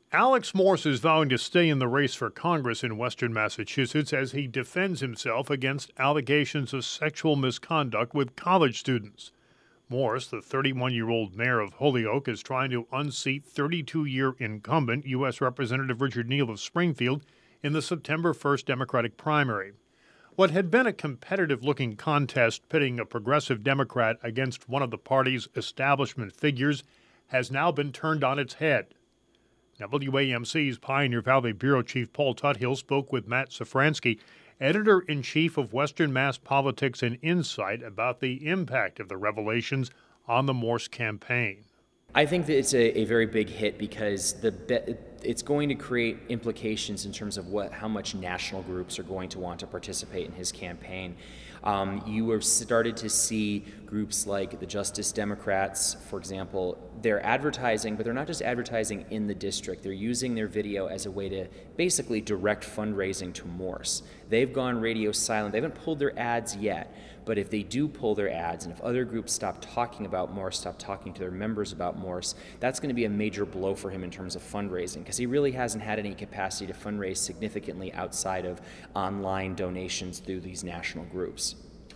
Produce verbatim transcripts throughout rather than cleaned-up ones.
Alex Morse is vowing to stay in the race for Congress in western Massachusetts as he defends himself against allegations of sexual misconduct with college students. Morse, the thirty-one-year-old mayor of Holyoke, is trying to unseat thirty-two-year incumbent U S. Representative Richard Neal of Springfield in the September first Democratic primary. What had been a competitive-looking contest pitting a progressive Democrat against one of the party's establishment figures has now been turned on its head. W A M C's Pioneer Valley Bureau Chief Paul Tuthill spoke with Matt Safransky, editor-in-chief of Western Mass Politics and Insight, about the impact of the revelations on the Morse campaign. I think that it's a, a very big hit because the be- it's going to create implications in terms of what how much national groups are going to want to participate in his campaign. Um, you have started to see groups like the Justice Democrats, for example, they're advertising, but they're not just advertising in the district. They're using their video as a way to basically direct fundraising to Morse. They've gone radio silent. They haven't pulled their ads yet, but if they do pull their ads, and if other groups stop talking about Morse, stop talking to their members about Morse, that's going to be a major blow for him in terms of fundraising, because he really hasn't had any capacity to fundraise significantly outside of online donations through these national groups.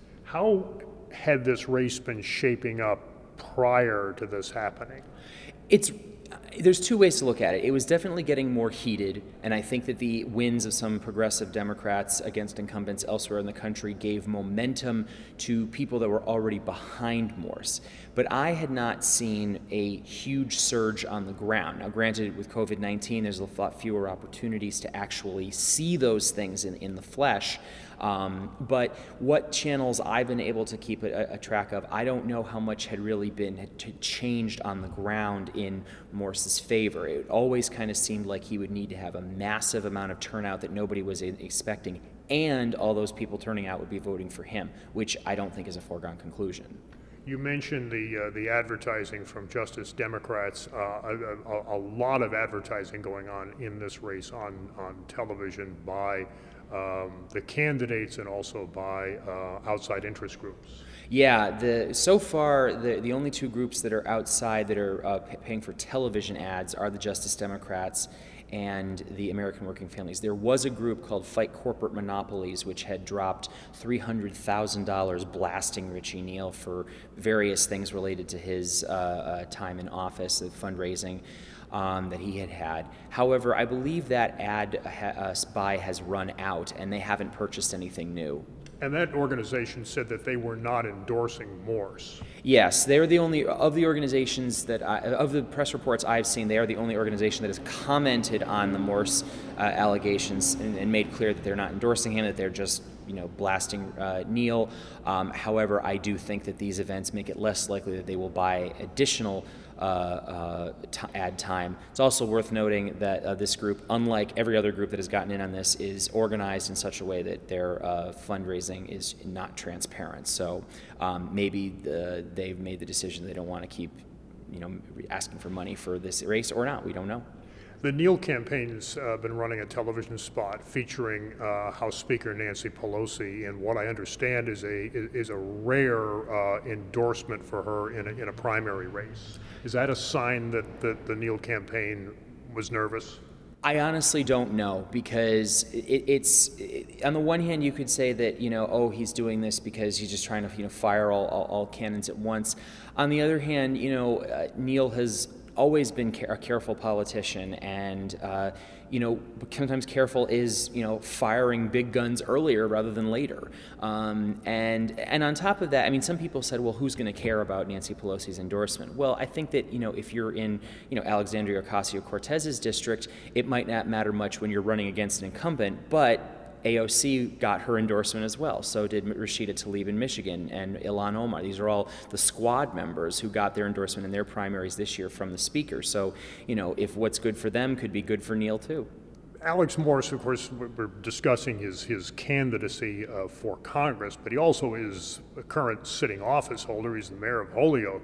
How had this race been shaping up prior to this happening? It's There's two ways to look at it. It was definitely getting more heated, and I think that the wins of some progressive Democrats against incumbents elsewhere in the country gave momentum to people that were already behind Morse. But I had not seen a huge surge on the ground. Now, granted, with covid nineteen, there's a lot fewer opportunities to actually see those things in, in the flesh. Um, but what channels I've been able to keep a, a track of, I don't know how much had really been had changed on the ground in Morse's favor. It always kind of seemed like he would need to have a massive amount of turnout that nobody was expecting, and all those people turning out would be voting for him, which I don't think is a foregone conclusion. You mentioned the uh, the advertising from Justice Democrats. Uh, a, a, a lot of advertising going on in this race on, on television by um, the candidates and also by uh, outside interest groups. Yeah, the so far the the only two groups that are outside that are uh, paying for television ads are the Justice Democrats and the American Working Families. There was a group called Fight Corporate Monopolies, which had dropped three hundred thousand dollars blasting Richie Neal for various things related to his uh, uh, time in office, the fundraising um, that he had had. However, I believe that ad ha- uh, buy has run out, and they haven't purchased anything new. And that organization said that they were not endorsing Morse. Yes, they're the only, of the organizations that, I, of the press reports I've seen, they are the only organization that has commented on the Morse uh, allegations and, and made clear that they're not endorsing him, that they're just, you know, blasting uh, Neal. Um, however, I do think that these events make it less likely that they will buy additional uh, uh, t- ad time. It's also worth noting that uh, this group, unlike every other group that has gotten in on this, is organized in such a way that their uh, fundraising is not transparent. So um, maybe the, they've made the decision they don't want to keep, you know, asking for money for this race or not. We don't know. The Neal campaign has uh, been running a television spot featuring uh, House Speaker Nancy Pelosi, and what I understand is a is a rare uh, endorsement for her in a, in a primary race. Is that a sign that, that the Neal campaign was nervous? I honestly don't know, because it, it's it, on the one hand you could say that, you know, oh, he's doing this because he's just trying to, you know, fire all, all, all cannons at once. On the other hand, you know, uh, Neal has always been a careful politician, and uh, you know, sometimes careful is, you know, firing big guns earlier rather than later. Um, and and on top of that, I mean, some people said, well, who's going to care about Nancy Pelosi's endorsement? Well, I think that, you know, if you're in, you know, Alexandria Ocasio-Cortez's district, it might not matter much when you're running against an incumbent, but A O C got her endorsement as well. So did Rashida Tlaib in Michigan and Ilhan Omar. These are all the squad members who got their endorsement in their primaries this year from the speaker. So, you know, if what's good for them could be good for Neal too. Alex Morse, of course, we're discussing his, his candidacy uh, for Congress, but he also is a current sitting office holder. He's the mayor of Holyoke.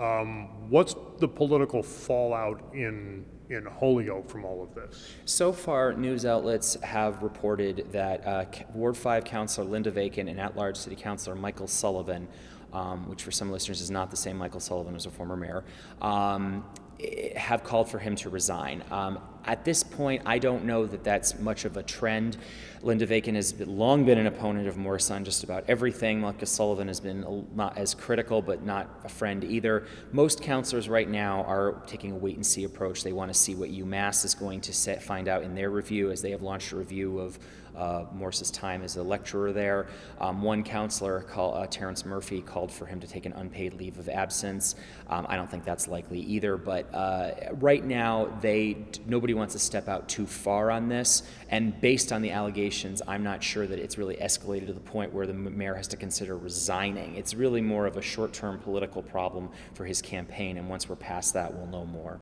Um, what's the political fallout in in Holyoke from all of this? So far, news outlets have reported that uh, Ward five Councilor Linda Vacan and at-large City Councilor Michael Sullivan, um, which for some listeners is not the same Michael Sullivan as a former mayor, um, have called for him to resign. Um, at this point, I don't know that that's much of a trend. Linda Vakin has been, long been an opponent of Morris on just about everything. Marcus Sullivan has been a, not as critical, but not a friend either. Most counselors right now are taking a wait-and-see approach. They want to see what UMass is going to set, find out in their review, as they have launched a review of uh, Morris's time as a lecturer there. Um, one counselor, called, uh, Terrence Murphy, called for him to take an unpaid leave of absence. Um, I don't think that's likely either, but uh, right now, they nobody wants to step out too far on this, and based on the allegations, I'm not sure that it's really escalated to the point where the mayor has to consider resigning. It's really more of a short-term political problem for his campaign, and once we're past that, we'll know more.